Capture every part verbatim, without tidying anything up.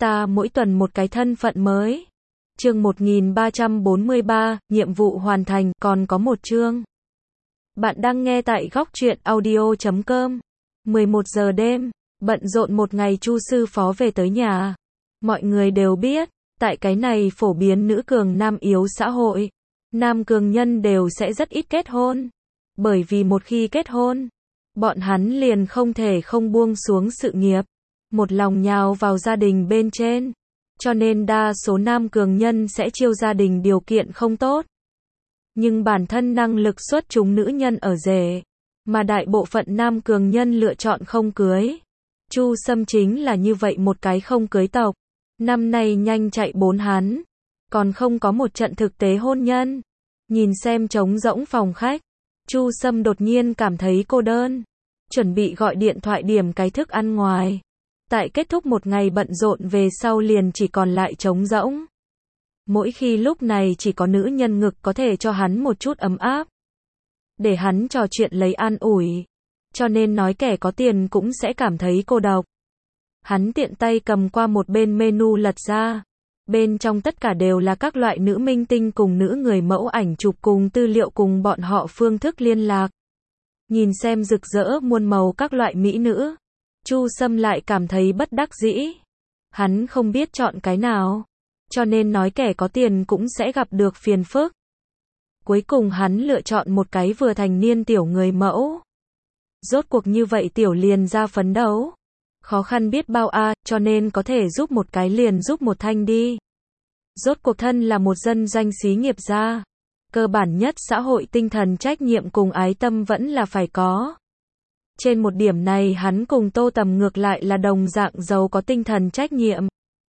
Ta mỗi tuần một cái thân phận mới. Chương một nghìn ba trăm bốn mươi ba, nhiệm vụ hoàn thành, còn có một chương. Bạn đang nghe tại góc truyện audio chấm com. mười một giờ đêm, bận rộn một ngày Chu sư phó về tới nhà. Mọi người đều biết, tại cái này phổ biến nữ cường nam yếu xã hội, nam cường nhân đều sẽ rất ít kết hôn. Bởi vì một khi kết hôn, bọn hắn liền không thể không buông xuống sự nghiệp, một lòng nhào vào gia đình bên trên. Cho nên đa số nam cường nhân sẽ chiêu gia đình điều kiện không tốt. Nhưng bản thân năng lực xuất chúng nữ nhân ở rể, mà đại bộ phận nam cường nhân lựa chọn không cưới. Chu Sâm chính là như vậy một cái không cưới tộc. Năm nay nhanh chạy bốn hắn, còn không có một trận thực tế hôn nhân. Nhìn xem trống rỗng phòng khách, Chu Sâm đột nhiên cảm thấy cô đơn. Chuẩn bị gọi điện thoại điểm cái thức ăn ngoài. Tại kết thúc một ngày bận rộn về sau liền chỉ còn lại trống rỗng. Mỗi khi lúc này chỉ có nữ nhân ngực có thể cho hắn một chút ấm áp, để hắn trò chuyện lấy an ủi. Cho nên nói kẻ có tiền cũng sẽ cảm thấy cô độc. Hắn tiện tay cầm qua một bên menu lật ra. Bên trong tất cả đều là các loại nữ minh tinh cùng nữ người mẫu ảnh chụp cùng tư liệu cùng bọn họ phương thức liên lạc. Nhìn xem rực rỡ muôn màu các loại mỹ nữ, Chu Sâm lại cảm thấy bất đắc dĩ. Hắn không biết chọn cái nào, cho nên nói kẻ có tiền cũng sẽ gặp được phiền phức. Cuối cùng hắn lựa chọn một cái vừa thành niên tiểu người mẫu. Rốt cuộc như vậy tiểu liền ra phấn đấu. Khó khăn biết bao a, à, cho nên có thể giúp một cái liền giúp một thanh đi. Rốt cuộc thân là một dân doanh xí nghiệp gia. Cơ bản nhất xã hội tinh thần trách nhiệm cùng ái tâm vẫn là phải có. Trên một điểm này hắn cùng Tô Tầm ngược lại là đồng dạng giàu có tinh thần trách nhiệm.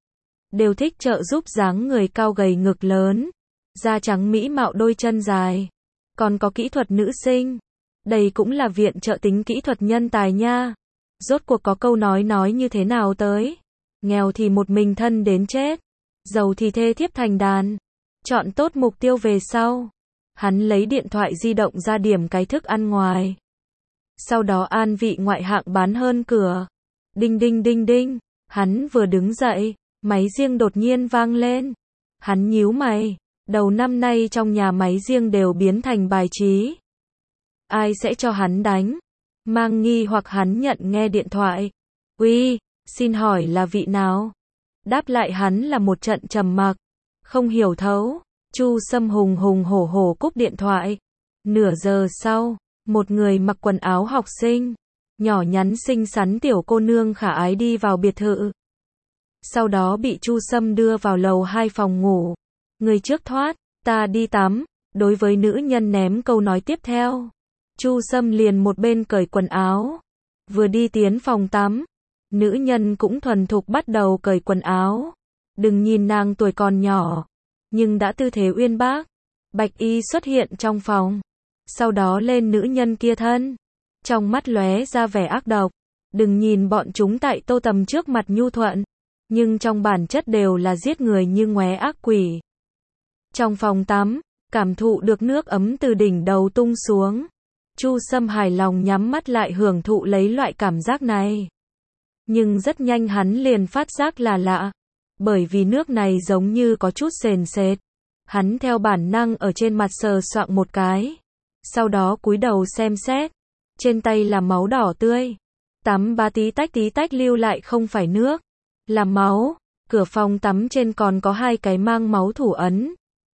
Đều thích trợ giúp dáng người cao gầy ngực lớn, da trắng mỹ mạo đôi chân dài. Còn có kỹ thuật nữ sinh. Đây cũng là viện trợ tính kỹ thuật nhân tài nha. Rốt cuộc có câu nói nói như thế nào tới. Nghèo thì một mình thân đến chết, giàu thì thê thiếp thành đàn. Chọn tốt mục tiêu về sau, hắn lấy điện thoại di động ra điểm cái thức ăn ngoài. Sau đó an vị ngoại hạng bán hơn cửa. Đinh đinh đinh đinh, hắn vừa đứng dậy, máy riêng đột nhiên vang lên. Hắn nhíu mày, đầu năm nay trong nhà máy riêng đều biến thành bài trí. Ai sẽ cho hắn đánh? Mang nghi hoặc hắn nhận nghe điện thoại. Uy, xin hỏi là vị nào? Đáp lại hắn là một trận trầm mặc, không hiểu thấu. Chu Sâm hùng hùng hổ hổ cúp điện thoại. Nửa giờ sau, một người mặc quần áo học sinh, nhỏ nhắn xinh xắn tiểu cô nương khả ái đi vào biệt thự. Sau đó bị Chu Sâm đưa vào lầu hai phòng ngủ. Người trước thoát, ta đi tắm. Đối với nữ nhân ném câu nói tiếp theo, Chu Sâm liền một bên cởi quần áo, vừa đi tiến phòng tắm. Nữ nhân cũng thuần thục bắt đầu cởi quần áo. Đừng nhìn nàng tuổi còn nhỏ, nhưng đã tư thế uyên bác. Bạch y xuất hiện trong phòng, sau đó lên nữ nhân kia thân, trong mắt lóe ra vẻ ác độc. Đừng nhìn bọn chúng tại Tô Tầm trước mặt nhu thuận, nhưng trong bản chất đều là giết người như ngoé ác quỷ. Trong phòng tắm, cảm thụ được nước ấm từ đỉnh đầu tung xuống, Chu Sâm hài lòng nhắm mắt lại hưởng thụ lấy loại cảm giác này. Nhưng rất nhanh hắn liền phát giác là lạ, bởi vì nước này giống như có chút sền sệt. Hắn theo bản năng ở trên mặt sờ soạng một cái, sau đó cúi đầu xem xét, trên tay là máu đỏ tươi. Tắm ba tí tách tí tách lưu lại không phải nước, là máu. Cửa phòng tắm trên còn có hai cái mang máu thủ ấn,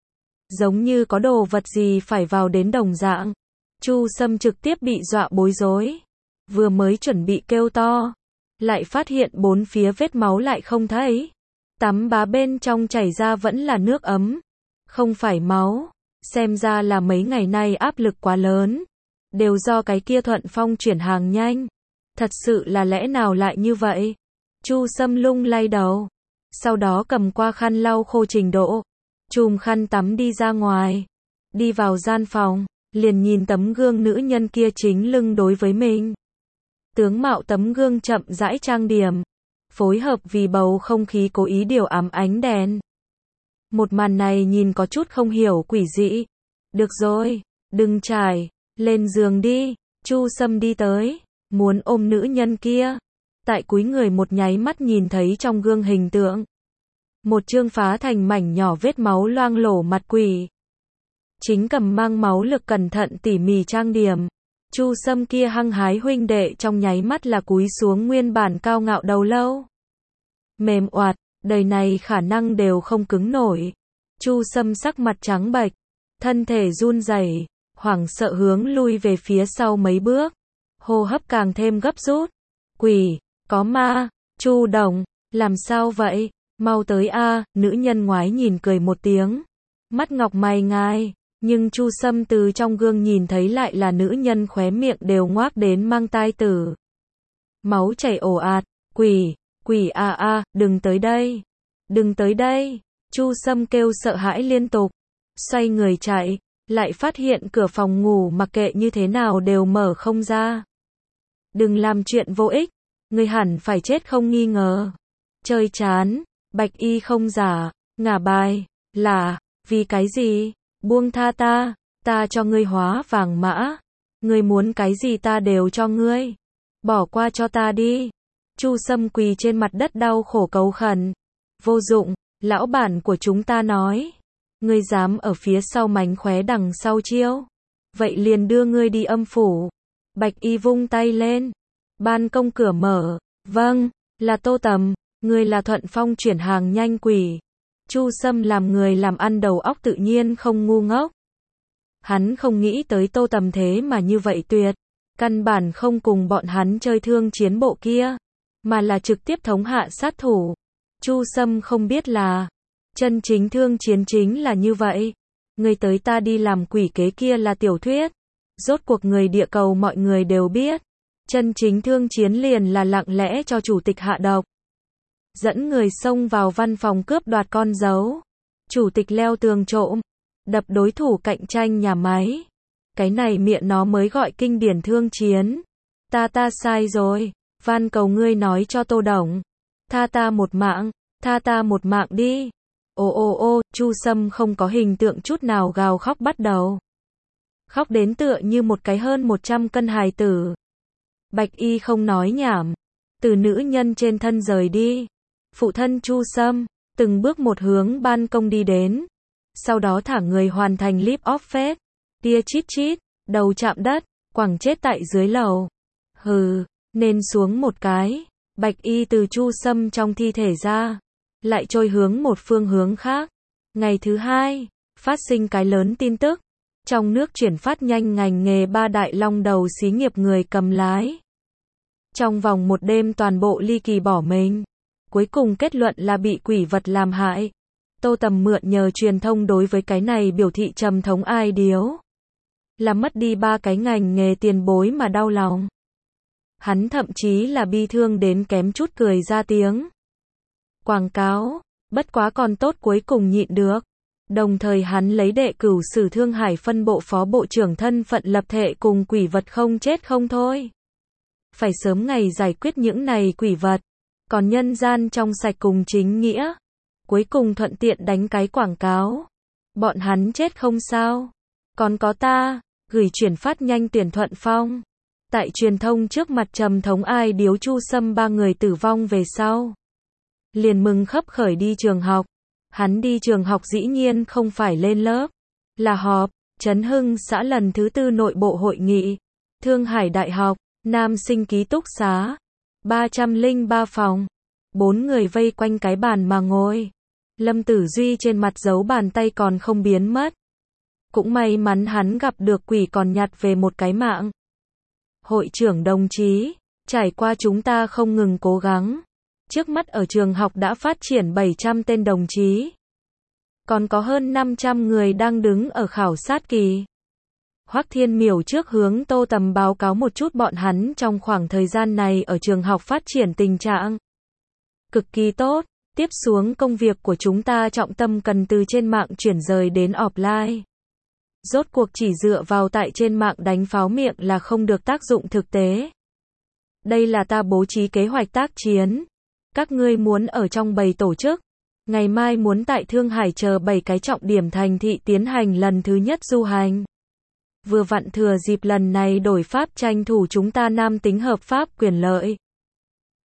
giống như có đồ vật gì phải vào đến đồng dạng. Chu Sâm trực tiếp bị dọa bối rối, vừa mới chuẩn bị kêu to, lại phát hiện bốn phía vết máu lại không thấy. Tắm bá bên trong chảy ra vẫn là nước ấm, không phải máu. Xem ra là mấy ngày nay áp lực quá lớn, đều do cái kia Thuận Phong chuyển hàng nhanh. Thật sự là lẽ nào lại như vậy? Chu Sâm lung lay đầu, sau đó cầm qua khăn lau khô trình độ, chùm khăn tắm đi ra ngoài. Đi vào gian phòng, liền nhìn tấm gương nữ nhân kia chính lưng đối với mình. Tướng mạo tấm gương chậm rãi trang điểm, phối hợp vì bầu không khí cố ý điều ám ánh đèn. Một màn này nhìn có chút không hiểu quỷ dị. Được rồi, đừng trải, lên giường đi. Chu Sâm đi tới, muốn ôm nữ nhân kia. tại cúi người một nháy mắt nhìn thấy trong gương hình tượng. Một chương phá thành mảnh nhỏ vết máu loang lổ mặt quỷ. Chính cầm mang máu lực cẩn thận tỉ mỉ trang điểm. Chu Sâm kia hăng hái huynh đệ trong nháy mắt là cúi xuống nguyên bản cao ngạo đầu lâu. Mềm oạt, đời này khả năng đều không cứng nổi. Chu Sâm sắc mặt trắng bệch, thân thể run rẩy, hoảng sợ hướng lui về phía sau mấy bước, hô hấp càng thêm gấp rút. Quỷ, có ma, Chu Đồng, làm sao vậy? Mau tới a, nữ nhân ngoái nhìn cười một tiếng, mắt ngọc mày ngài, nhưng Chu Sâm từ trong gương nhìn thấy lại là nữ nhân khóe miệng đều ngoác đến mang tai tử. Máu chảy ồ ạt, quỷ, quỷ a a, đừng tới đây, đừng tới đây, Chu Sâm kêu sợ hãi liên tục, xoay người chạy, lại phát hiện cửa phòng ngủ mặc kệ như thế nào đều mở không ra. Đừng làm chuyện vô ích, người hẳn phải chết không nghi ngờ. Chơi chán, Bạch Y không giả, ngả bài, là, vì cái gì? Buông tha ta, ta cho ngươi hóa vàng mã, ngươi muốn cái gì ta đều cho ngươi, bỏ qua cho ta đi. Chu Sâm quỳ trên mặt đất đau khổ cầu khẩn. Vô dụng, lão bản của chúng ta nói, ngươi dám ở phía sau mánh khóe đằng sau chiêu, vậy liền đưa ngươi đi âm phủ. Bạch Y vung tay lên, ban công cửa mở, vâng, là Tô Tầm, ngươi là Thuận Phong chuyển hàng nhanh quỷ. Chu Sâm làm người làm ăn đầu óc tự nhiên không ngu ngốc. Hắn không nghĩ tới Tô Tầm thế mà như vậy tuyệt, căn bản không cùng bọn hắn chơi thương chiến bộ kia, mà là trực tiếp thống hạ sát thủ. Chu Sâm không biết là, chân chính thương chiến chính là như vậy. Người tới ta đi làm quỷ kế kia là tiểu thuyết. Rốt cuộc người địa cầu mọi người đều biết. Chân chính thương chiến liền là lặng lẽ cho chủ tịch hạ độc. Dẫn người xông vào văn phòng cướp đoạt con dấu. Chủ tịch leo tường trộm. Đập đối thủ cạnh tranh nhà máy. Cái này miệng nó mới gọi kinh điển thương chiến. Ta ta sai rồi. Van cầu ngươi nói cho Tô Đồng. Tha ta một mạng. Tha ta một mạng đi. Ô ô ô, Chu Sâm không có hình tượng chút nào gào khóc bắt đầu. Khóc đến tựa như một cái hơn một trăm cân hài tử. Bạch Y không nói nhảm. Từ nữ nhân trên thân rời đi. Phụ thân Chu Sâm, từng bước một hướng ban công đi đến. Sau đó thả người hoàn thành leap off faith. Tia chít chít, đầu chạm đất, quẳng chết tại dưới lầu. Hừ, nên xuống một cái. Bạch Y từ Chu Sâm trong thi thể ra, lại trôi hướng một phương hướng khác. Ngày thứ hai, phát sinh cái lớn tin tức. Trong nước chuyển phát nhanh ngành nghề ba đại long đầu xí nghiệp người cầm lái. Trong vòng một đêm toàn bộ ly kỳ bỏ mình. Cuối cùng kết luận là bị quỷ vật làm hại. Tô Tầm mượn nhờ truyền thông đối với cái này biểu thị trầm thống ai điếu. Là mất đi ba cái ngành nghề tiền bối mà đau lòng. Hắn thậm chí là bi thương đến kém chút cười ra tiếng. Quảng cáo, bất quá còn tốt cuối cùng nhịn được. Đồng thời hắn lấy đệ cửu sử Thương Hải phân bộ phó bộ trưởng thân phận lập thệ cùng quỷ vật không chết không thôi. Phải sớm ngày giải quyết những này quỷ vật. Còn nhân gian trong sạch cùng chính nghĩa. Cuối cùng thuận tiện đánh cái quảng cáo. Bọn hắn chết không sao. Còn có ta, gửi chuyển phát nhanh tuyển Thuận Phong. Tại truyền thông trước mặt trầm thống ai điếu Chu Sâm ba người tử vong về sau. Liền mừng khấp khởi đi trường học. Hắn đi trường học dĩ nhiên không phải lên lớp, là họp. Trấn Hưng xã lần thứ tư nội bộ hội nghị. Thương Hải Đại học, nam sinh ký túc xá. ba trăm lẻ ba phòng. Bốn người vây quanh cái bàn mà ngồi. Lâm Tử Duy trên mặt dấu bàn tay còn không biến mất. Cũng may mắn hắn gặp được quỷ còn nhặt về một cái mạng. Hội trưởng đồng chí, trải qua chúng ta không ngừng cố gắng. Trước mắt ở trường học đã phát triển bảy trăm tên đồng chí. Còn có hơn năm trăm người đang đứng ở khảo sát kỳ. Hoắc Thiên Miểu trước hướng Tô Tầm báo cáo một chút bọn hắn trong khoảng thời gian này ở trường học phát triển tình trạng. Cực kỳ tốt, tiếp xuống công việc của chúng ta trọng tâm cần từ trên mạng chuyển rời đến offline. Rốt cuộc chỉ dựa vào tại trên mạng đánh pháo miệng là không được tác dụng thực tế. Đây là ta bố trí kế hoạch tác chiến. Các ngươi muốn ở trong bầy tổ chức. Ngày mai muốn tại Thương Hải chờ bảy cái trọng điểm thành thị tiến hành lần thứ nhất du hành. Vừa vặn thừa dịp lần này đổi pháp tranh thủ chúng ta nam tính hợp pháp quyền lợi.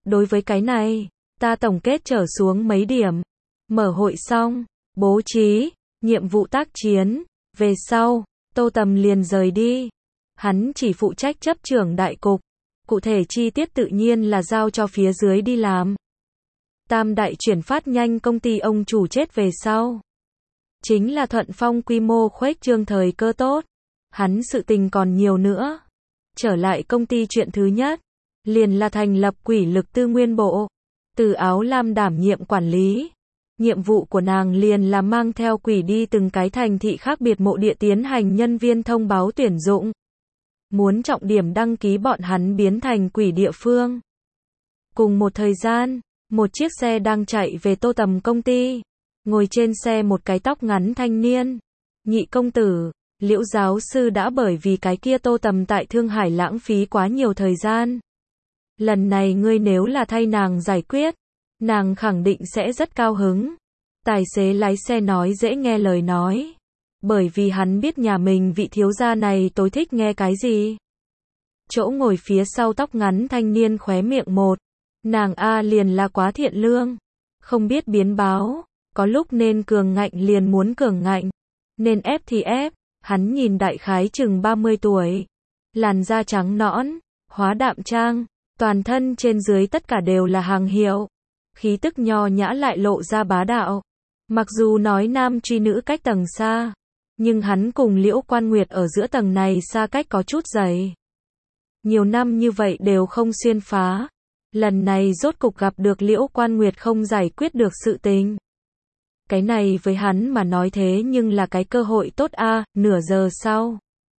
Đối với cái này, ta tổng kết trở xuống mấy điểm. Mở hội xong, bố trí, nhiệm vụ tác chiến, về sau, Tô Tầm liền rời đi. Hắn chỉ phụ trách chấp trưởng đại cục, cụ thể chi tiết tự nhiên là giao cho phía dưới đi làm. Tam đại chuyển phát nhanh công ty ông chủ chết về sau. Chính là Thuận Phong quy mô khuếch trương thời cơ tốt. Hắn sự tình còn nhiều nữa. Trở lại công ty chuyện thứ nhất, liền là thành lập quỷ lực tư nguyên bộ. Từ Áo Lam đảm nhiệm quản lý. Nhiệm vụ của nàng liền là mang theo quỷ đi từng cái thành thị khác biệt mộ địa tiến hành nhân viên thông báo tuyển dụng. Muốn trọng điểm đăng ký bọn hắn biến thành quỷ địa phương. Cùng một thời gian, một chiếc xe đang chạy về Tô Tầm công ty. Ngồi trên xe một cái tóc ngắn thanh niên. Nhị công tử, Liễu giáo sư đã bởi vì cái kia Tô Tầm tại Thương Hải lãng phí quá nhiều thời gian. Lần này ngươi nếu là thay nàng giải quyết, nàng khẳng định sẽ rất cao hứng. Tài xế lái xe nói dễ nghe lời nói. Bởi vì hắn biết nhà mình vị thiếu gia này tối thích nghe cái gì. Chỗ ngồi phía sau tóc ngắn thanh niên khóe miệng một. Nàng A liền là quá thiện lương. Không biết biến báo. Có lúc nên cường ngạnh liền muốn cường ngạnh. Nên ép thì ép. Hắn nhìn đại khái chừng ba mươi tuổi. Làn da trắng nõn. Hóa đạm trang. Toàn thân trên dưới tất cả đều là hàng hiệu. Khí tức nho nhã lại lộ ra bá đạo. Mặc dù nói nam truy nữ cách tầng xa. Nhưng hắn cùng Liễu Quan Nguyệt ở giữa tầng này xa cách có chút dày. Nhiều năm như vậy đều không xuyên phá. Lần này rốt cục gặp được Liễu Quan Nguyệt không giải quyết được sự tình. Cái này với hắn mà nói thế nhưng là cái cơ hội tốt a. Nửa giờ sau.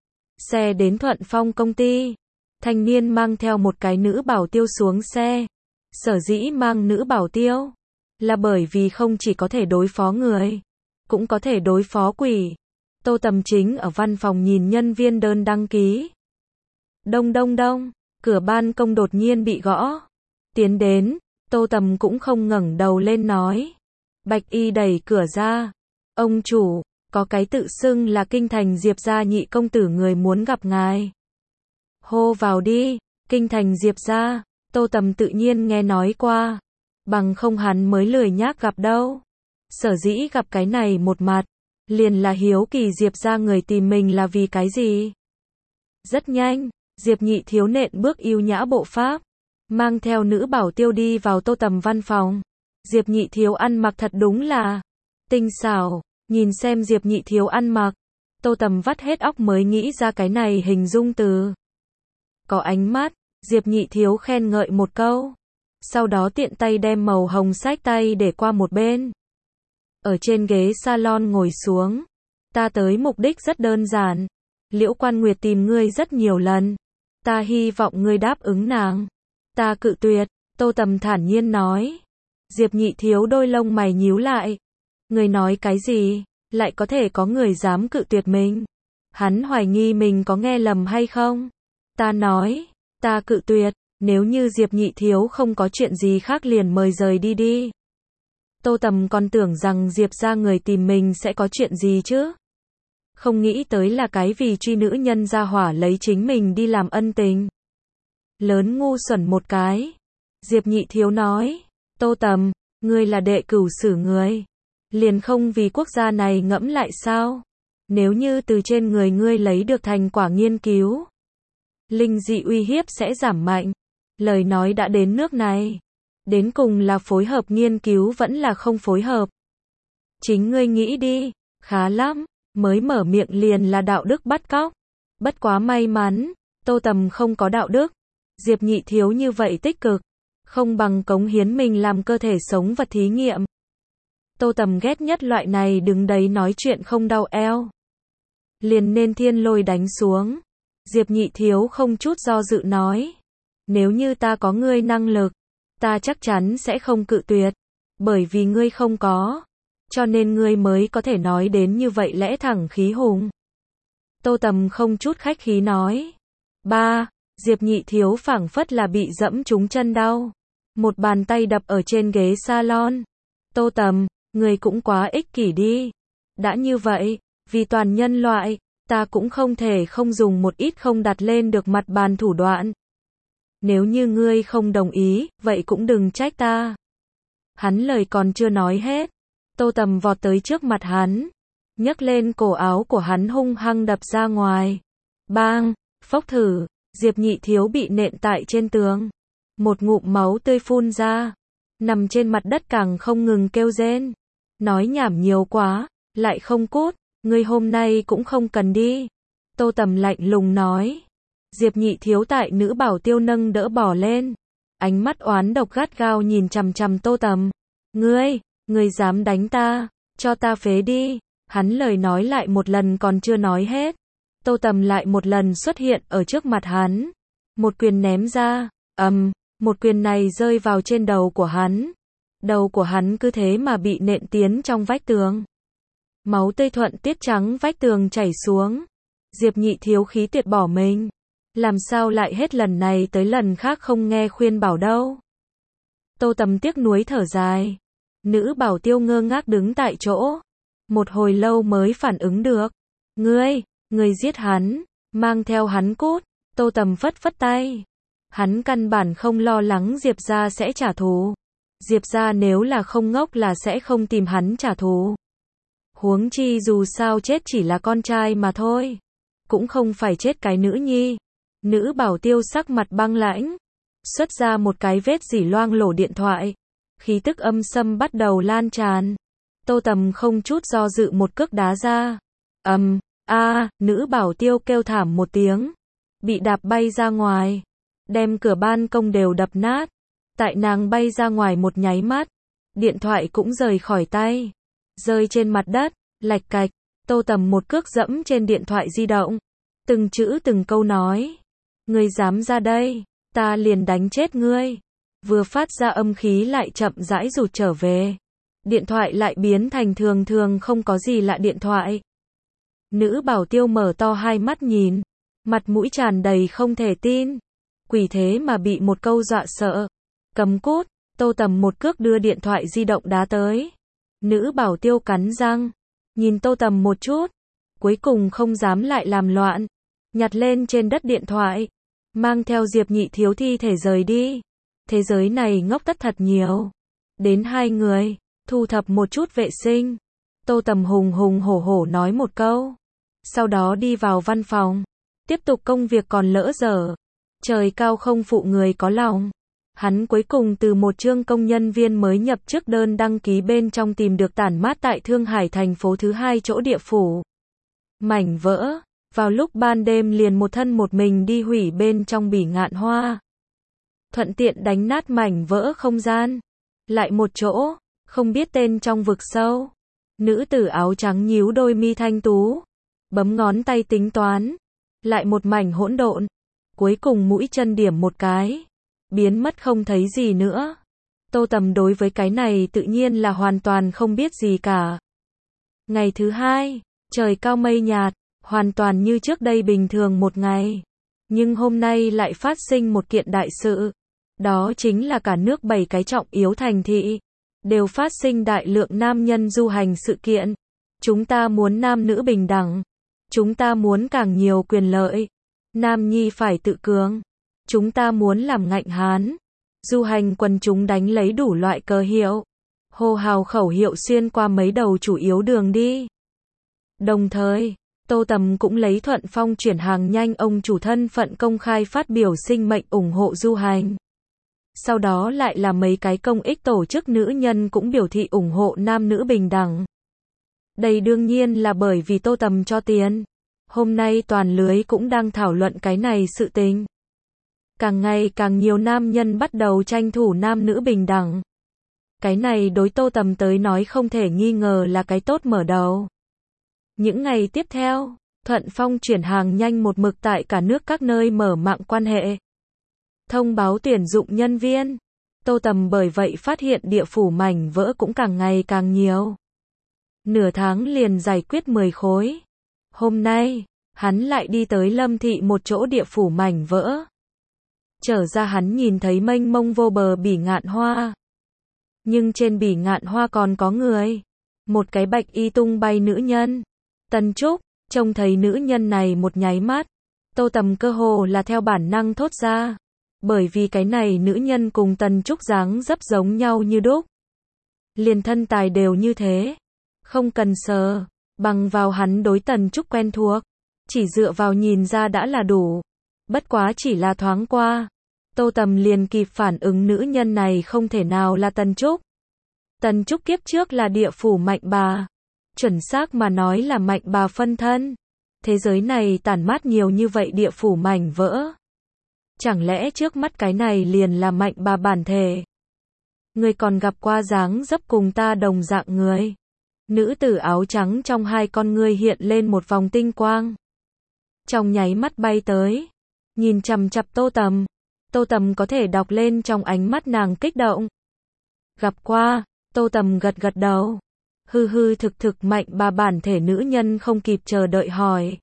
Xe đến Thuận Phong công ty. Thanh niên mang theo một cái nữ bảo tiêu xuống xe. Sở dĩ mang nữ bảo tiêu. Là bởi vì không chỉ có thể đối phó người. Cũng có thể đối phó quỷ. Tô Tầm chính ở văn phòng nhìn nhân viên đơn đăng ký. Đông đông đông. Cửa ban công đột nhiên bị gõ. Tiến đến. Tô Tầm cũng không ngẩng đầu lên nói. Bạch y đẩy cửa ra. Ông chủ. Có cái tự xưng là kinh thành Diệp gia nhị công tử người muốn gặp ngài. Hô vào đi. Kinh thành Diệp gia. Tô Tầm tự nhiên nghe nói qua. Bằng không hắn mới lười nhác gặp đâu. Sở dĩ gặp cái này một mặt. Liền là hiếu kỳ Diệp gia người tìm mình là vì cái gì. Rất nhanh. Diệp nhị thiếu nện bước yêu nhã bộ pháp. Mang theo nữ bảo tiêu đi vào Tô Tầm văn phòng. Diệp nhị thiếu ăn mặc thật đúng là tinh xảo. Nhìn xem Diệp nhị thiếu ăn mặc. Tô Tầm vắt hết óc mới nghĩ ra cái này hình dung từ. Có ánh mắt. Diệp nhị thiếu khen ngợi một câu. Sau đó tiện tay đem màu hồng xách tay để qua một bên. Ở trên ghế salon ngồi xuống. Ta tới mục đích rất đơn giản. Liễu Quan Nguyệt tìm ngươi rất nhiều lần. Ta hy vọng ngươi đáp ứng nàng. Ta cự tuyệt. Tô Tầm thản nhiên nói. Diệp nhị thiếu đôi lông mày nhíu lại. Ngươi nói cái gì? Lại có thể có người dám cự tuyệt mình? Hắn hoài nghi mình có nghe lầm hay không? Ta nói. Ta cự tuyệt. Nếu như Diệp nhị thiếu không có chuyện gì khác liền mời rời đi đi. Tô Tầm còn tưởng rằng Diệp gia người tìm mình sẽ có chuyện gì chứ. Không nghĩ tới là cái vì truy nữ nhân gia hỏa lấy chính mình đi làm ân tình. Lớn ngu xuẩn một cái. Diệp nhị thiếu nói. Tô Tầm, ngươi là đệ cửu sử người. Liền không vì quốc gia này ngẫm lại sao. Nếu như từ trên người ngươi lấy được thành quả nghiên cứu. Linh dị uy hiếp sẽ giảm mạnh. Lời nói đã đến nước này. Đến cùng là phối hợp nghiên cứu vẫn là không phối hợp. Chính ngươi nghĩ đi. Khá lắm. Mới mở miệng liền là đạo đức bắt cóc. Bất quá may mắn. Tô Tầm không có đạo đức. Diệp nhị thiếu như vậy tích cực. Không bằng cống hiến mình làm cơ thể sống vật thí nghiệm. Tô Tầm ghét nhất loại này đứng đấy nói chuyện không đau eo. Liền nên thiên lôi đánh xuống. Diệp nhị thiếu không chút do dự nói. Nếu như ta có ngươi năng lực. Ta chắc chắn sẽ không cự tuyệt. Bởi vì ngươi không có. Cho nên ngươi mới có thể nói đến như vậy lẽ thẳng khí hùng. Tô Tầm không chút khách khí nói. Ba. Diệp nhị thiếu phảng phất là bị dẫm trúng chân đau. Một bàn tay đập ở trên ghế salon. Tô Tầm, ngươi cũng quá ích kỷ đi. Đã như vậy, vì toàn nhân loại, ta cũng không thể không dùng một ít không đặt lên được mặt bàn thủ đoạn. Nếu như ngươi không đồng ý, vậy cũng đừng trách ta. Hắn lời còn chưa nói hết. Tô Tầm vọt tới trước mặt hắn. Nhấc lên cổ áo của hắn hung hăng đập ra ngoài. Bang, phốc thử, Diệp Nhị Thiếu bị nện tại trên tường. Một ngụm máu tươi phun ra. Nằm trên mặt đất càng không ngừng kêu rên. Nói nhảm nhiều quá, lại không cút, ngươi hôm nay cũng không cần đi. Tô Tầm lạnh lùng nói. Diệp Nhị Thiếu tại nữ bảo tiêu nâng đỡ bỏ lên. Ánh mắt oán độc gắt gao nhìn chằm chằm Tô Tầm. Ngươi, ngươi dám đánh ta, cho ta phế đi. Hắn lời nói lại một lần còn chưa nói hết. Tô Tầm lại một lần xuất hiện ở trước mặt hắn. Một quyền ném ra, ầm, um, một quyền này rơi vào trên đầu của hắn. Đầu của hắn cứ thế mà bị nện tiến trong vách tường. Máu tươi thuận tiết trắng vách tường chảy xuống. Diệp Nhị Thiếu khí tuyệt bỏ mình. Làm sao lại hết lần này tới lần khác không nghe khuyên bảo đâu. Tô Tầm tiếc nuối thở dài. Nữ bảo tiêu ngơ ngác đứng tại chỗ. Một hồi lâu mới phản ứng được. Ngươi, ngươi giết hắn, mang theo hắn cút. Tô Tầm phất phất tay. Hắn căn bản không lo lắng Diệp gia sẽ trả thù. Diệp gia nếu là không ngốc là sẽ không tìm hắn trả thù. Huống chi dù sao chết chỉ là con trai mà thôi. Cũng không phải chết cái nữ nhi. Nữ bảo tiêu sắc mặt băng lãnh. Xuất ra một cái vết dỉ loang lổ điện thoại. Khí tức âm xâm bắt đầu lan tràn. Tô Tầm không chút do dự một cước đá ra. Ầm, um, a, nữ bảo tiêu kêu thảm một tiếng. Bị đạp bay ra ngoài. Đem cửa ban công đều đập nát. Tại nàng bay ra ngoài một nháy mắt. Điện thoại cũng rời khỏi tay. Rơi trên mặt đất, lạch cạch. Tô Tầm một cước dẫm trên điện thoại di động. Từng chữ từng câu nói. Ngươi dám ra đây, ta liền đánh chết ngươi. Vừa phát ra âm khí lại chậm rãi rụt trở về. Điện thoại lại biến thành thường thường không có gì lạ điện thoại. Nữ bảo tiêu mở to hai mắt nhìn. Mặt mũi tràn đầy không thể tin. Quỷ thế mà bị một câu dọa sợ. Cầm cút, Tô Tầm một cước đưa điện thoại di động đá tới. Nữ bảo tiêu cắn răng. Nhìn Tô Tầm một chút. Cuối cùng không dám lại làm loạn. Nhặt lên trên đất điện thoại. Mang theo Diệp Nhị Thiếu thi thể rời đi. Thế giới này ngốc tất thật nhiều. Đến hai người. Thu thập một chút vệ sinh. Tô Tầm hùng hùng hổ hổ nói một câu. Sau đó đi vào văn phòng. Tiếp tục công việc còn lỡ dở. Trời cao không phụ người có lòng. Hắn cuối cùng từ một chương công nhân viên mới nhập chức đơn đăng ký bên trong tìm được tản mát tại Thương Hải thành phố thứ hai chỗ địa phủ. Mảnh vỡ. Vào lúc ban đêm liền một thân một mình đi hủy bên trong bỉ ngạn hoa. Thuận tiện đánh nát mảnh vỡ không gian. Lại một chỗ. Không biết tên trong vực sâu. Nữ tử áo trắng nhíu đôi mi thanh tú. Bấm ngón tay tính toán. Lại một mảnh hỗn độn. Cuối cùng mũi chân điểm một cái. Biến mất không thấy gì nữa. Tô Tầm đối với cái này tự nhiên là hoàn toàn không biết gì cả. Ngày thứ hai. Trời cao mây nhạt. Hoàn toàn như trước đây bình thường một ngày. Nhưng hôm nay lại phát sinh một kiện đại sự. Đó chính là cả nước bảy cái trọng yếu thành thị. Đều phát sinh đại lượng nam nhân du hành sự kiện. Chúng ta muốn nam nữ bình đẳng. Chúng ta muốn càng nhiều quyền lợi. Nam nhi phải tự cường. Chúng ta muốn làm ngạnh hán. Du hành quần chúng đánh lấy đủ loại cờ hiệu. Hô hào khẩu hiệu xuyên qua mấy đầu chủ yếu đường đi. Đồng thời, Tô Tầm cũng lấy thuận phong chuyển hàng nhanh ông chủ thân phận công khai phát biểu sinh mệnh ủng hộ du hành. Sau đó lại là mấy cái công ích tổ chức nữ nhân cũng biểu thị ủng hộ nam nữ bình đẳng. Đây đương nhiên là bởi vì Tô Tầm cho tiền. Hôm nay toàn lưới cũng đang thảo luận cái này sự tình. Càng ngày càng nhiều nam nhân bắt đầu tranh thủ nam nữ bình đẳng. Cái này đối Tô Tầm tới nói không thể nghi ngờ là cái tốt mở đầu. Những ngày tiếp theo, Thuận Phong chuyển hàng nhanh một mực tại cả nước các nơi mở mạng quan hệ. Thông báo tuyển dụng nhân viên. Tô Tầm bởi vậy phát hiện địa phủ mảnh vỡ cũng càng ngày càng nhiều. Nửa tháng liền giải quyết mười khối. Hôm nay, hắn lại đi tới Lâm Thị một chỗ địa phủ mảnh vỡ. Trở ra hắn nhìn thấy mênh mông vô bờ bỉ ngạn hoa. Nhưng trên bỉ ngạn hoa còn có người. Một cái bạch y tung bay nữ nhân. Tân Trúc, trông thấy nữ nhân này một nháy mắt. Tô Tầm cơ hồ là theo bản năng thốt ra. Bởi vì cái này nữ nhân cùng Tần Trúc dáng dấp giống nhau như đúc. Liền thân tài đều như thế. Không cần sờ, bằng vào hắn đối Tần Trúc quen thuộc. Chỉ dựa vào nhìn ra đã là đủ. Bất quá chỉ là thoáng qua. Tô Tầm liền kịp phản ứng nữ nhân này không thể nào là Tần Trúc. Tần Trúc kiếp trước là địa phủ mạnh bà. Chuẩn xác mà nói là mạnh bà phân thân. Thế giới này tản mát nhiều như vậy địa phủ mảnh vỡ. Chẳng lẽ trước mắt cái này liền là mạnh bà bản thể? Người còn gặp qua dáng dấp cùng ta đồng dạng người. Nữ tử áo trắng trong hai con ngươi hiện lên một vòng tinh quang. Trong nháy mắt bay tới. Nhìn chằm chặp Tô Tầm. Tô Tầm có thể đọc lên trong ánh mắt nàng kích động. Gặp qua, Tô Tầm gật gật đầu. Hư hư thực thực mạnh bà bản thể nữ nhân không kịp chờ đợi hỏi.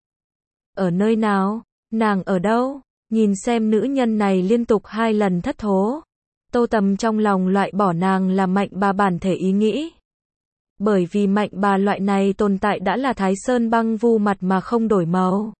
Ở nơi nào? Nàng ở đâu? Nhìn xem nữ nhân này liên tục hai lần thất thố. Tô Tầm trong lòng loại bỏ nàng là mạnh bà bản thể ý nghĩ. Bởi vì mạnh bà loại này tồn tại đã là Thái Sơn băng vu mặt mà không đổi màu.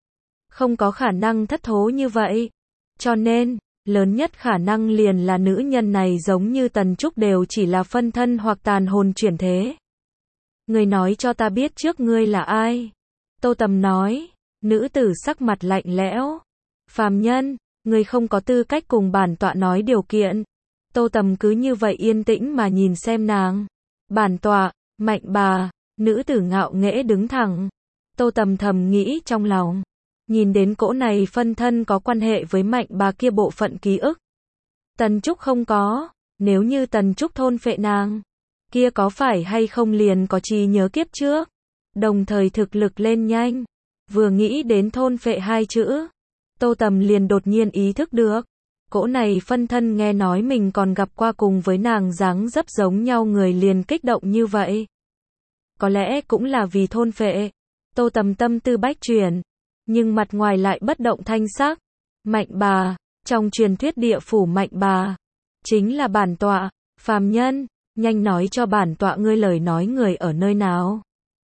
Không có khả năng thất thố như vậy. Cho nên, lớn nhất khả năng liền là nữ nhân này giống như Tần Trúc đều chỉ là phân thân hoặc tàn hồn chuyển thế. Người nói cho ta biết trước ngươi là ai? Tô Tầm nói. Nữ tử sắc mặt lạnh lẽo. Phàm nhân, ngươi không có tư cách cùng bản tọa nói điều kiện. Tô Tầm cứ như vậy yên tĩnh mà nhìn xem nàng. Bản tọa, mạnh bà, nữ tử ngạo nghễ đứng thẳng. Tô Tầm thầm nghĩ trong lòng. Nhìn đến cỗ này phân thân có quan hệ với mạnh bà kia bộ phận ký ức. Tần Trúc không có, nếu như Tần Trúc thôn phệ nàng, kia có phải hay không liền có trí nhớ kiếp trước. Đồng thời thực lực lên nhanh. Vừa nghĩ đến thôn phệ hai chữ, Tô Tầm liền đột nhiên ý thức được. Cỗ này phân thân nghe nói mình còn gặp qua cùng với nàng dáng dấp giống nhau người liền kích động như vậy. Có lẽ cũng là vì thôn phệ. Tô Tầm tâm tư bách chuyển. Nhưng mặt ngoài lại bất động thanh sắc. Mạnh bà, trong truyền thuyết địa phủ mạnh bà, chính là bản tọa, phàm nhân, nhanh nói cho bản tọa ngươi lời nói người ở nơi nào.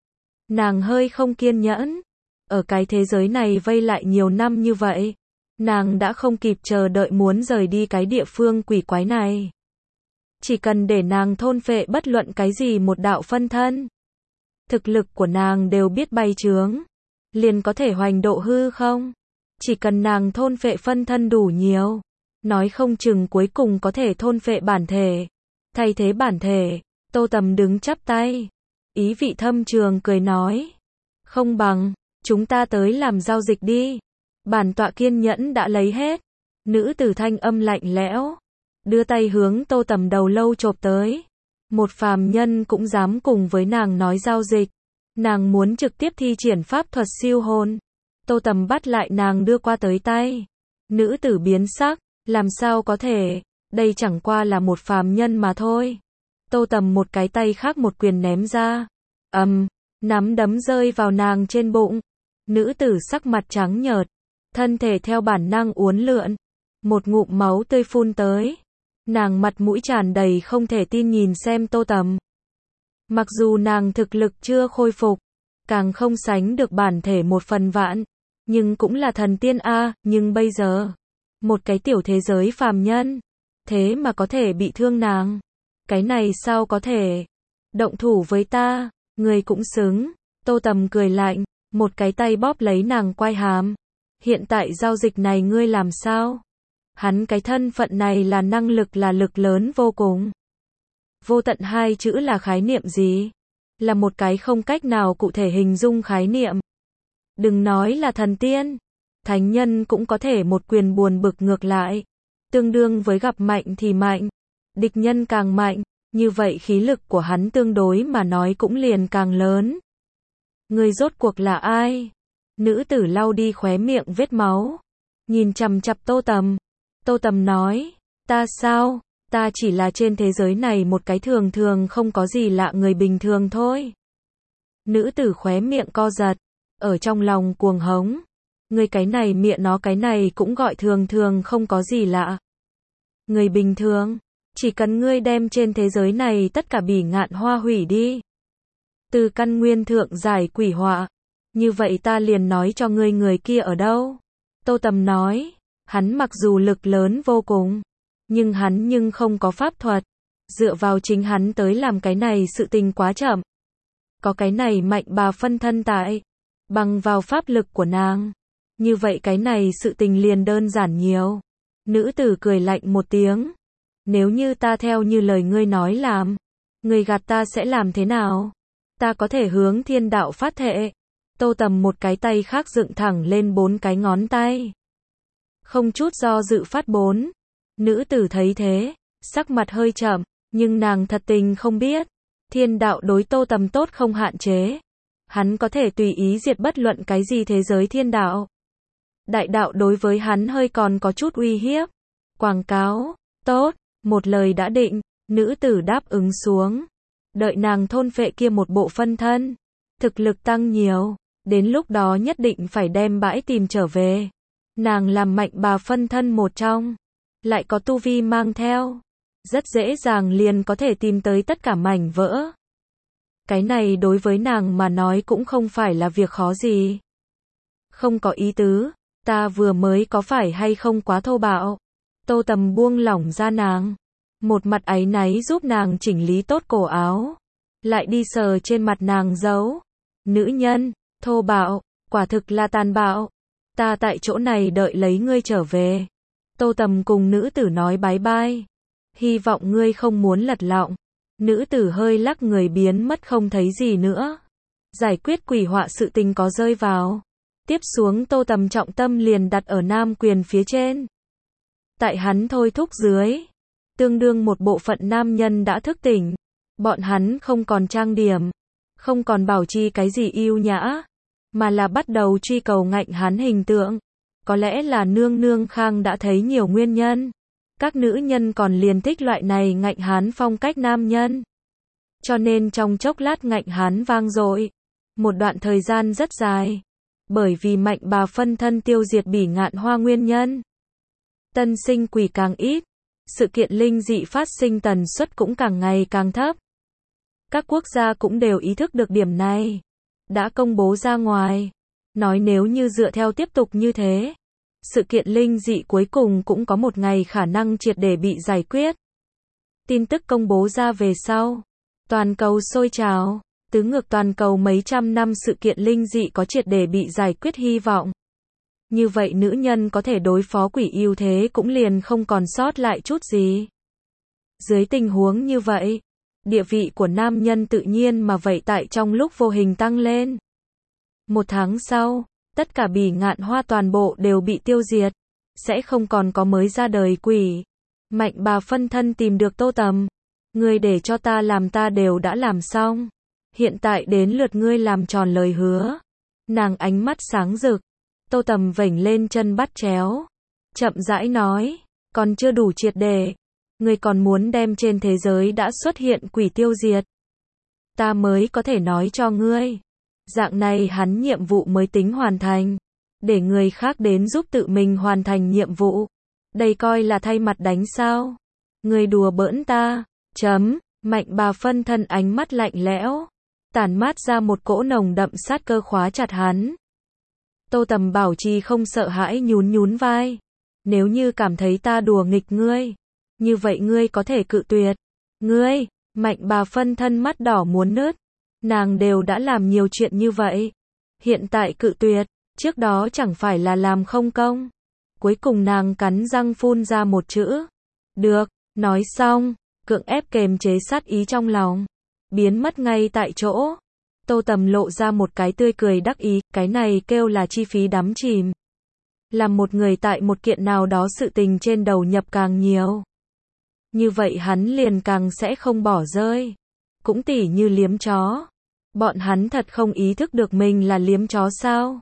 Nàng hơi không kiên nhẫn. Ở cái thế giới này vây lại nhiều năm như vậy. Nàng đã không kịp chờ đợi muốn rời đi cái địa phương quỷ quái này. Chỉ cần để nàng thôn phệ bất luận cái gì một đạo phân thân. Thực lực của nàng đều biết bay trướng. Liền có thể hoành độ hư không? Chỉ cần nàng thôn phệ phân thân đủ nhiều. Nói không chừng cuối cùng có thể thôn phệ bản thể. Thay thế bản thể. Tô Tầm đứng chắp tay. Ý vị thâm trường cười nói. Không bằng, chúng ta tới làm giao dịch đi. Bản tọa kiên nhẫn đã lấy hết. Nữ tử thanh âm lạnh lẽo. Đưa tay hướng Tô Tầm đầu lâu chộp tới. Một phàm nhân cũng dám cùng với nàng nói giao dịch. Nàng muốn trực tiếp thi triển pháp thuật siêu hồn. Tô Tầm bắt lại nàng đưa qua tới tay. Nữ tử biến sắc. Làm sao có thể. Đây chẳng qua là một phàm nhân mà thôi. Tô Tầm một cái tay khác một quyền ném ra. Ầm, um, nắm đấm rơi vào nàng trên bụng. Nữ tử sắc mặt trắng nhợt. Thân thể theo bản năng uốn lượn. Một ngụm máu tươi phun tới. Nàng mặt mũi tràn đầy không thể tin nhìn xem Tô Tầm. Mặc dù nàng thực lực chưa khôi phục, càng không sánh được bản thể một phần vạn, nhưng cũng là thần tiên a, nhưng bây giờ, một cái tiểu thế giới phàm nhân, thế mà có thể bị thương nàng. Cái này sao có thể? Động thủ với ta, người cũng xứng. Tô Tầm cười lạnh, một cái tay bóp lấy nàng quai hàm. Hiện tại giao dịch này ngươi làm sao? Hắn cái thân phận này là năng lực là lực lớn vô cùng. Vô tận hai chữ là khái niệm gì? Là một cái không cách nào cụ thể hình dung khái niệm. Đừng nói là thần tiên. Thánh nhân cũng có thể một quyền buồn bực ngược lại. Tương đương với gặp mạnh thì mạnh. Địch nhân càng mạnh. Như vậy khí lực của hắn tương đối mà nói cũng liền càng lớn. Người rốt cuộc là ai? Nữ tử lau đi khóe miệng vết máu. Nhìn chằm chặp Tô Tầm. Tô Tầm nói. Ta sao? Ta chỉ là trên thế giới này một cái thường thường không có gì lạ người bình thường thôi. Nữ tử khóe miệng co giật. Ở trong lòng cuồng hống. Người cái này miệng nó cái này cũng gọi thường thường không có gì lạ. Người bình thường. Chỉ cần ngươi đem trên thế giới này tất cả bỉ ngạn hoa hủy đi. Từ căn nguyên thượng giải quỷ họa. Như vậy ta liền nói cho ngươi người kia ở đâu. Tô Tầm nói. Hắn mặc dù lực lớn vô cùng, nhưng hắn nhưng không có pháp thuật. Dựa vào chính hắn tới làm cái này sự tình quá chậm. Có cái này mạnh bà phân thân tại, bằng vào pháp lực của nàng. Như vậy cái này sự tình liền đơn giản nhiều. Nữ tử cười lạnh một tiếng. Nếu như ta theo như lời ngươi nói làm, ngươi gạt ta sẽ làm thế nào? Ta có thể hướng thiên đạo phát thệ. Tô Tầm một cái tay khác dựng thẳng lên bốn cái ngón tay. Không chút do dự phát bốn. Nữ tử thấy thế, sắc mặt hơi chậm, nhưng nàng thật tình không biết. Thiên đạo đối Tô Tầm tốt không hạn chế. Hắn có thể tùy ý diệt bất luận cái gì thế giới thiên đạo. Đại đạo đối với hắn hơi còn có chút uy hiếp. Quảng cáo, tốt, một lời đã định, nữ tử đáp ứng xuống. Đợi nàng thôn phệ kia một bộ phân thân. Thực lực tăng nhiều, đến lúc đó nhất định phải đem bãi tìm trở về. Nàng làm mạnh bà phân thân một trong, lại có tu vi mang theo. Rất dễ dàng liền có thể tìm tới tất cả mảnh vỡ. Cái này đối với nàng mà nói cũng không phải là việc khó gì. Không có ý tứ, ta vừa mới có phải hay không quá thô bạo. Tô Tầm buông lỏng ra nàng. Một mặt áy náy giúp nàng chỉnh lý tốt cổ áo. Lại đi sờ trên mặt nàng dấu. Nữ nhân, thô bạo, quả thực là tàn bạo. Ta tại chỗ này đợi lấy ngươi trở về. Tô Tầm cùng nữ tử nói bái bai. Hy vọng ngươi không muốn lật lọng. Nữ tử hơi lắc người biến mất không thấy gì nữa. Giải quyết quỷ họa sự tình có rơi vào. Tiếp xuống Tô Tầm trọng tâm liền đặt ở nam quyền phía trên. Tại hắn thôi thúc dưới. Tương đương một bộ phận nam nhân đã thức tỉnh. Bọn hắn không còn trang điểm. Không còn bảo trì cái gì yêu nhã. Mà là bắt đầu truy cầu ngạnh hắn hình tượng. Có lẽ là nương nương khang đã thấy nhiều nguyên nhân. Các nữ nhân còn liền thích loại này ngạnh hán phong cách nam nhân. Cho nên trong chốc lát ngạnh hán vang dội. Một đoạn thời gian rất dài. Bởi vì mạnh bà phân thân tiêu diệt bỉ ngạn hoa nguyên nhân. Tân sinh quỷ càng ít. Sự kiện linh dị phát sinh tần suất cũng càng ngày càng thấp. Các quốc gia cũng đều ý thức được điểm này. Đã công bố ra ngoài. Nói nếu như dựa theo tiếp tục như thế. Sự kiện linh dị cuối cùng cũng có một ngày khả năng triệt để bị giải quyết. Tin tức công bố ra về sau. Toàn cầu sôi trào. Tứ ngược toàn cầu mấy trăm năm sự kiện linh dị có triệt để bị giải quyết hy vọng. Như vậy nữ nhân có thể đối phó quỷ yêu thế cũng liền không còn sót lại chút gì. Dưới tình huống như vậy, địa vị của nam nhân tự nhiên mà vậy tại trong lúc vô hình tăng lên. Một tháng sau, tất cả bỉ ngạn hoa toàn bộ đều bị tiêu diệt. Sẽ không còn có mới ra đời quỷ. Mạnh bà phân thân tìm được Tô Tầm. Ngươi để cho ta làm ta đều đã làm xong. Hiện tại đến lượt ngươi làm tròn lời hứa. Nàng ánh mắt sáng rực. Tô Tầm vểnh lên chân bắt chéo. Chậm rãi nói. Còn chưa đủ triệt để. Ngươi còn muốn đem trên thế giới đã xuất hiện quỷ tiêu diệt. Ta mới có thể nói cho ngươi. Dạng này hắn nhiệm vụ mới tính hoàn thành. Để người khác đến giúp tự mình hoàn thành nhiệm vụ. Đây coi là thay mặt đánh sao. Ngươi đùa bỡn ta. Chấm. Mạnh bà phân thân ánh mắt lạnh lẽo. Tản mát ra một cỗ nồng đậm sát cơ khóa chặt hắn. Tô Tầm bảo trì không sợ hãi nhún nhún vai. Nếu như cảm thấy ta đùa nghịch ngươi. Như vậy ngươi có thể cự tuyệt. Ngươi. Mạnh bà phân thân mắt đỏ muốn nứt. Nàng đều đã làm nhiều chuyện như vậy. Hiện tại cự tuyệt. Trước đó chẳng phải là làm không công. Cuối cùng nàng cắn răng phun ra một chữ. Được. Nói xong. Cưỡng ép kềm chế sát ý trong lòng. Biến mất ngay tại chỗ. Tô Tầm lộ ra một cái tươi cười đắc ý. Cái này kêu là chi phí đắm chìm. Làm một người tại một kiện nào đó sự tình trên đầu nhập càng nhiều. Như vậy hắn liền càng sẽ không bỏ rơi. Cũng tỉ như liếm chó. Bọn hắn thật không ý thức được mình là liếm chó sao?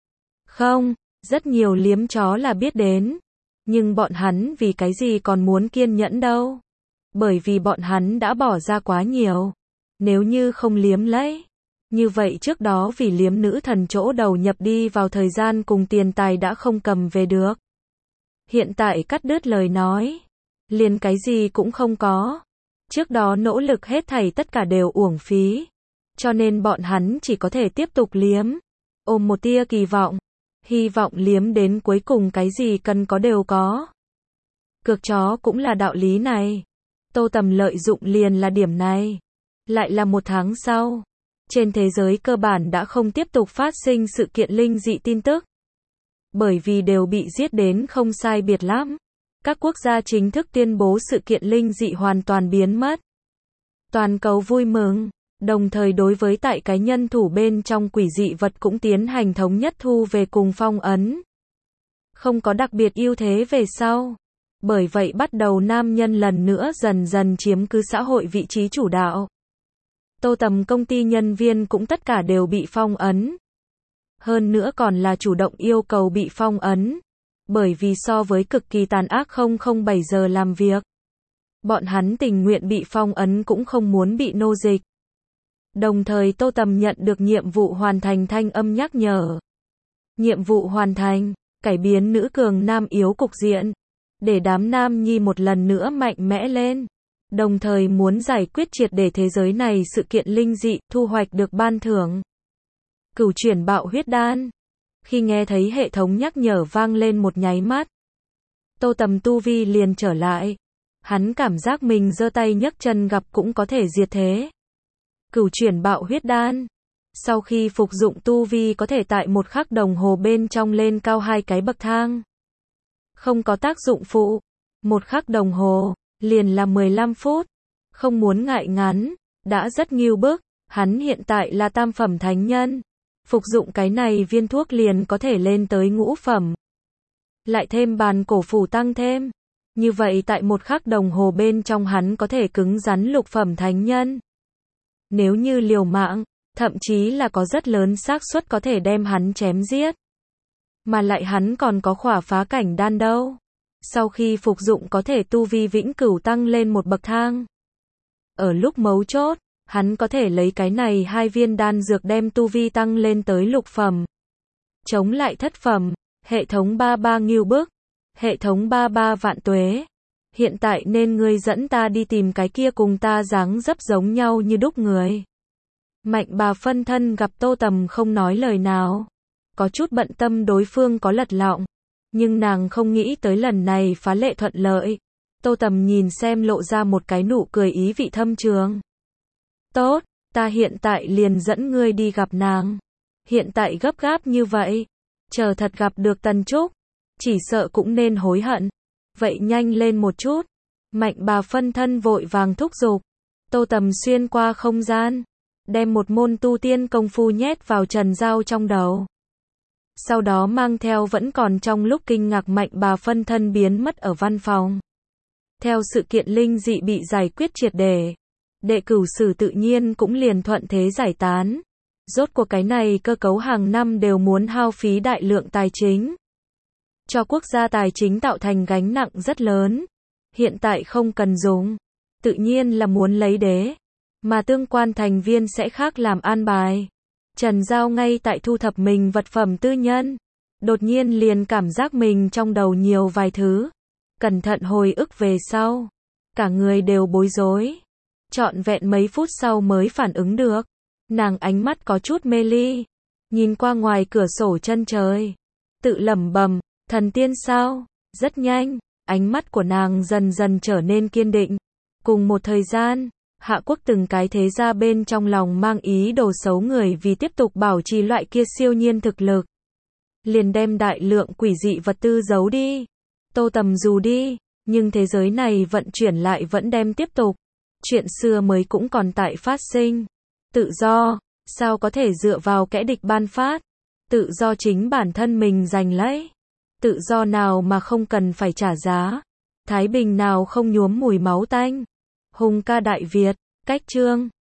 Không, rất nhiều liếm chó là biết đến. Nhưng bọn hắn vì cái gì còn muốn kiên nhẫn đâu? Bởi vì bọn hắn đã bỏ ra quá nhiều. Nếu như không liếm lấy. Như vậy trước đó vì liếm nữ thần chỗ đầu nhập đi vào thời gian cùng tiền tài đã không cầm về được. Hiện tại cắt đứt lời nói. Liền cái gì cũng không có. Trước đó nỗ lực hết thảy tất cả đều uổng phí. Cho nên bọn hắn chỉ có thể tiếp tục liếm. Ôm một tia kỳ vọng. Hy vọng liếm đến cuối cùng cái gì cần có đều có. Cược chó cũng là đạo lý này. Tô Tầm lợi dụng liền là điểm này. Lại là một tháng sau. Trên thế giới cơ bản đã không tiếp tục phát sinh sự kiện linh dị tin tức. Bởi vì đều bị giết đến không sai biệt lắm. Các quốc gia chính thức tuyên bố sự kiện linh dị hoàn toàn biến mất. Toàn cầu vui mừng, đồng thời đối với tại cái nhân thủ bên trong quỷ dị vật cũng tiến hành thống nhất thu về cùng phong ấn. Không có đặc biệt ưu thế về sau. Bởi vậy bắt đầu nam nhân lần nữa dần dần chiếm cứ xã hội vị trí chủ đạo. Tô Tầm công ty nhân viên cũng tất cả đều bị phong ấn. Hơn nữa còn là chủ động yêu cầu bị phong ấn. Bởi vì so với cực kỳ tàn ác không không bảy giờ làm việc. Bọn hắn tình nguyện bị phong ấn cũng không muốn bị nô dịch. Đồng thời Tô Tầm nhận được nhiệm vụ hoàn thành thanh âm nhắc nhở. Nhiệm vụ hoàn thành, cải biến nữ cường nam yếu cục diện. Để đám nam nhi một lần nữa mạnh mẽ lên. Đồng thời muốn giải quyết triệt để thế giới này sự kiện linh dị, thu hoạch được ban thưởng. Cửu chuyển bạo huyết đan. Khi nghe thấy hệ thống nhắc nhở vang lên một nháy mắt. Tô Tầm tu vi liền trở lại. Hắn cảm giác mình giơ tay nhấc chân gặp cũng có thể diệt thế. Cửu chuyển bạo huyết đan. Sau khi phục dụng tu vi có thể tại một khắc đồng hồ bên trong lên cao hai cái bậc thang. Không có tác dụng phụ. Một khắc đồng hồ, liền là mười lăm phút. Không muốn ngại ngắn, đã rất nghiêu bức. Hắn hiện tại là tam phẩm thánh nhân. Phục dụng cái này viên thuốc liền có thể lên tới ngũ phẩm. Lại thêm bàn cổ phủ tăng thêm. Như vậy tại một khắc đồng hồ bên trong hắn có thể cứng rắn lục phẩm thánh nhân. Nếu như liều mạng, thậm chí là có rất lớn xác suất có thể đem hắn chém giết. Mà lại hắn còn có khỏa phá cảnh đan đâu. Sau khi phục dụng có thể tu vi vĩnh cửu tăng lên một bậc thang. Ở lúc mấu chốt, hắn có thể lấy cái này hai viên đan dược đem tu vi tăng lên tới lục phẩm. Chống lại thất phẩm, hệ thống ba ba nghiêu bức. Hệ thống ba ba vạn tuế. Hiện tại nên ngươi dẫn ta đi tìm cái kia cùng ta dáng dấp giống nhau như đúc người. Mạnh bà phân thân gặp Tô Tầm không nói lời nào. Có chút bận tâm đối phương có lật lọng. Nhưng nàng không nghĩ tới lần này phá lệ thuận lợi. Tô Tầm nhìn xem lộ ra một cái nụ cười ý vị thâm trường. Tốt, ta hiện tại liền dẫn ngươi đi gặp nàng. Hiện tại gấp gáp như vậy. Chờ thật gặp được Tần Trúc. Chỉ sợ cũng nên hối hận. Vậy nhanh lên một chút. Mạnh bà phân thân vội vàng thúc giục. Tô Tầm xuyên qua không gian. Đem một môn tu tiên công phu nhét vào Trần Giao trong đầu. Sau đó mang theo vẫn còn trong lúc kinh ngạc mạnh bà phân thân biến mất ở văn phòng. Theo sự kiện linh dị bị giải quyết triệt để. Đệ cửu sử tự nhiên cũng liền thuận thế giải tán. Rốt cuộc cái này cơ cấu hàng năm đều muốn hao phí đại lượng tài chính. Cho quốc gia tài chính tạo thành gánh nặng rất lớn. Hiện tại không cần dùng. Tự nhiên là muốn lấy đế. Mà tương quan thành viên sẽ khác làm an bài. Trần Giao ngay tại thu thập mình vật phẩm tư nhân. Đột nhiên liền cảm giác mình trong đầu nhiều vài thứ. Cẩn thận hồi ức về sau. Cả người đều bối rối. Trọn vẹn mấy phút sau mới phản ứng được. Nàng ánh mắt có chút mê ly. Nhìn qua ngoài cửa sổ chân trời. Tự lẩm bẩm, thần tiên sao? Rất nhanh, ánh mắt của nàng dần dần trở nên kiên định. Cùng một thời gian, Hạ Quốc từng cái thế gia bên trong lòng mang ý đồ xấu người vì tiếp tục bảo trì loại kia siêu nhiên thực lực. Liền đem đại lượng quỷ dị vật tư giấu đi. Tô Tầm dù đi, nhưng thế giới này vận chuyển lại vẫn đem tiếp tục. Chuyện xưa mới cũng còn tại phát sinh. Tự do, sao có thể dựa vào kẻ địch ban phát? Tự do chính bản thân mình giành lấy. Tự do nào mà không cần phải trả giá? Thái bình nào không nhuốm mùi máu tanh? Hùng ca Đại Việt, cách chương